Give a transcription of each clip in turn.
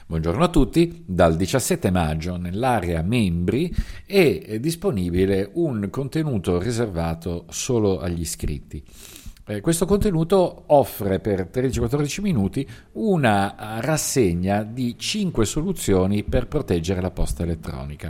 Buongiorno a tutti, dal 17 maggio nell'area membri è disponibile un contenuto riservato solo agli iscritti. Questo contenuto offre per 13-14 minuti una rassegna di 5 soluzioni per proteggere la posta elettronica.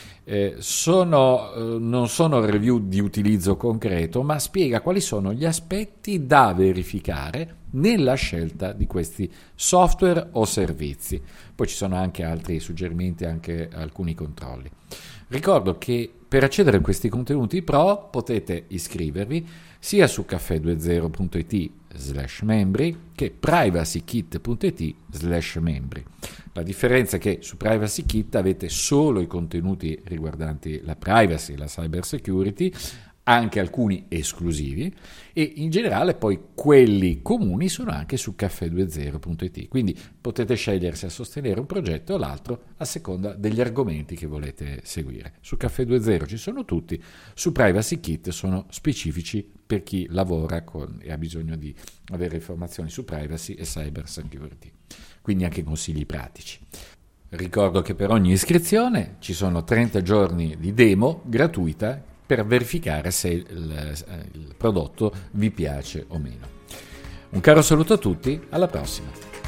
Non sono review di utilizzo concreto, ma spiega quali sono gli aspetti da verificare nella scelta di questi software o servizi. Poi ci sono anche altri suggerimenti, anche alcuni controlli. Ricordo che per accedere a questi contenuti pro potete iscrivervi sia su caffè20.it/membri che privacykit.it/membri. La differenza è che su Privacy Kit avete solo i contenuti riguardanti la privacy, la cyber security, anche alcuni esclusivi, e in generale poi quelli comuni sono anche su caffè20.it, quindi potete scegliere se sostenere un progetto o l'altro a seconda degli argomenti che volete seguire. Su Caffè20 ci sono tutti, su Privacy Kit sono specifici per chi lavora e ha bisogno di avere informazioni su privacy e cyber security, quindi anche consigli pratici. Ricordo che per ogni iscrizione ci sono 30 giorni di demo gratuita per verificare se il prodotto vi piace o meno. Un caro saluto a tutti, alla prossima!